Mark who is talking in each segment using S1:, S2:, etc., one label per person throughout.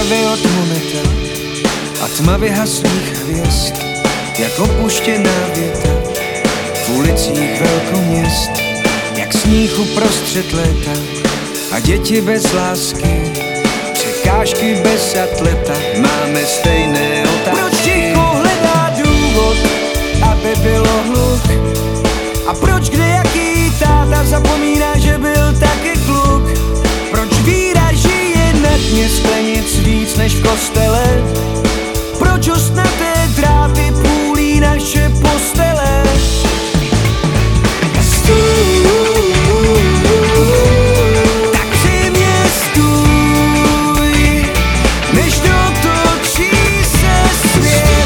S1: barvy od moneta a tma vyhaslých hvězd, jak opuštěná věta v ulicích velkoměst, jak sníh uprostřed léta a děti bez lásky, překážky bez atleta. Máme stejné otázky. Proč ticho hledá důvod, aby bylo hluk? A proč kde jaký táta zapomíná, že byl taky kluk? Proč víra žije na dně sklenic víc než v kostele? Proč ostnaté dráty půlí naše postele? Tak při mě stůj, než dotočí se svět.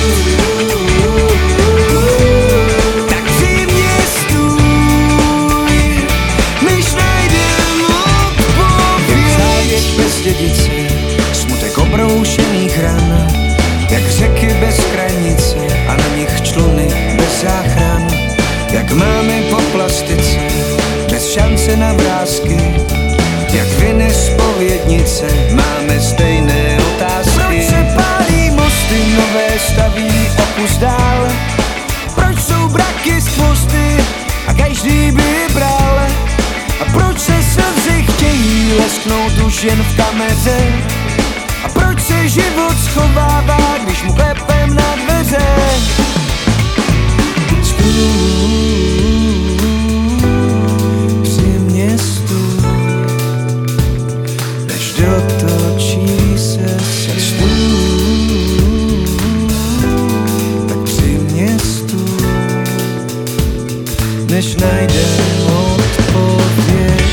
S1: Tak při mě stůj, než najdem odpověď. Závěť bez dědice, smutek obroušených ran, jak řeky bez krajnice a na nich čluny bez záchran. Jak máme po plastice, bez šance na vrásky, jak viny zpovědnice, máme stejné otázky. Proč se pálí mosty, nové staví opus dál? Proč jsou braky z chvosty a každý by bral? A proč se slzy chtějí lesknout už jen v kameře? A proč se život schovává, když mu klepem na dveře? Při mě stůj, než dotočí se stůj. Tak při mě stůj, než najdem odpověď.